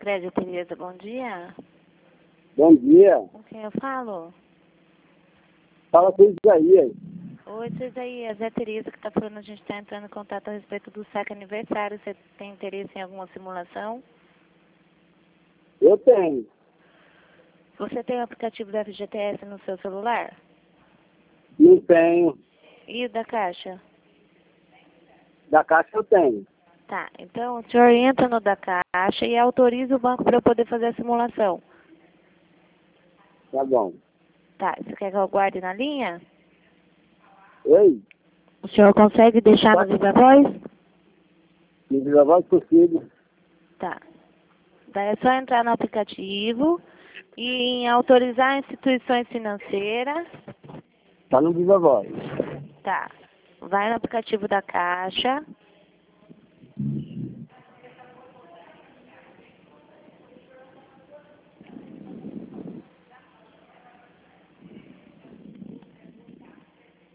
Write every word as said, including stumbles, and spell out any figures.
Sicredi, Tereza, bom dia. Bom dia. Com quem eu falo? Fala com o Isaías. Oi, seu Isaías, é a Tereza que está falando, a gente está entrando em contato a respeito do saque aniversário. Você tem interesse em alguma simulação? Eu tenho. Você tem o aplicativo da F G T S no seu celular? Não tenho. E o da Caixa? Da Caixa eu tenho. Tá, então o senhor entra no da Caixa e autoriza o banco para eu poder fazer a simulação. Tá bom. Tá, você quer que eu guarde na linha? Oi? O senhor consegue deixar no Viva Voz? Me diz a voz possível. Tá. Daí é só entrar no aplicativo e em autorizar instituições financeiras. Tá no Viva Voz. Tá. Vai no aplicativo da Caixa.